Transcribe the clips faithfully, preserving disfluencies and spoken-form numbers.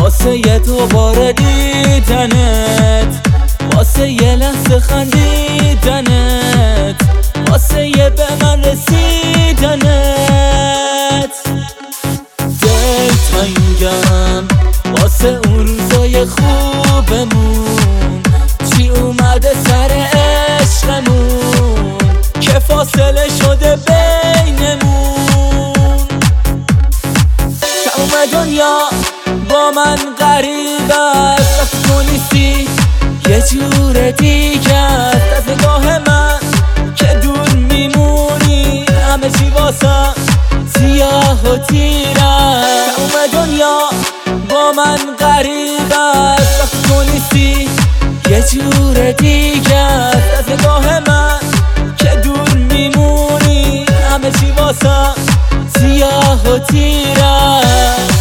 واسه یه دوباره دیدنت، واسه یه لحظه خندیدنت، واسه یه به من رسیدنت. دل تنگم واسه اون روزای خوبمون، چی اومده سر عشقمون که فاصله شده بینمون. تموم دنیا با من غریب است، وقتی تو نیستی یه جور دیگه است. از نگاه من که دور میمونی همه چی واسم سیاه و تیر است. تموم دنیا با من غریب است، وقتی تو نیستی یه جور دیگه است. از نگاه من که دور میمونی همه چی واسم سیاه و تیر است.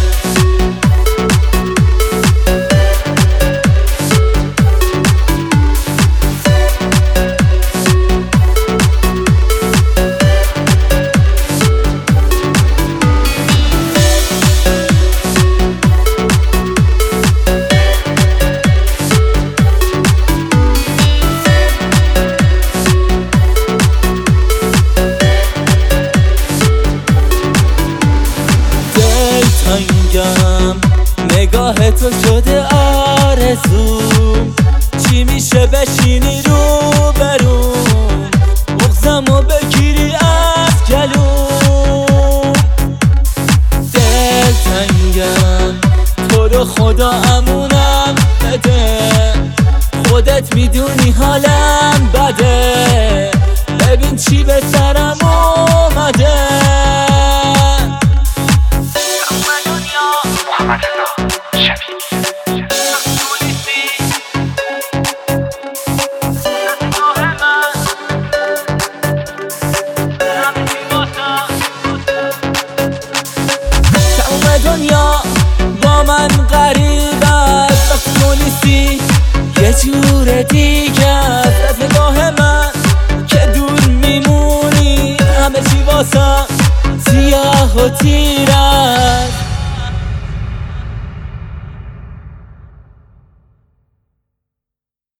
نگاه تو شده آرزوم، چی میشه بشینی رو بروم، بغضمو بگیری از گلوم. دل تنگم تو رو خدا امونم بده، خودت میدونی حالم بده، ببین چی به سرم اومده. دنیا با من غریب است، وقتی تو نیستی یه جور دیگه است. از نگاه من که دور میمونی همه چی واسم سیاه و تیر است.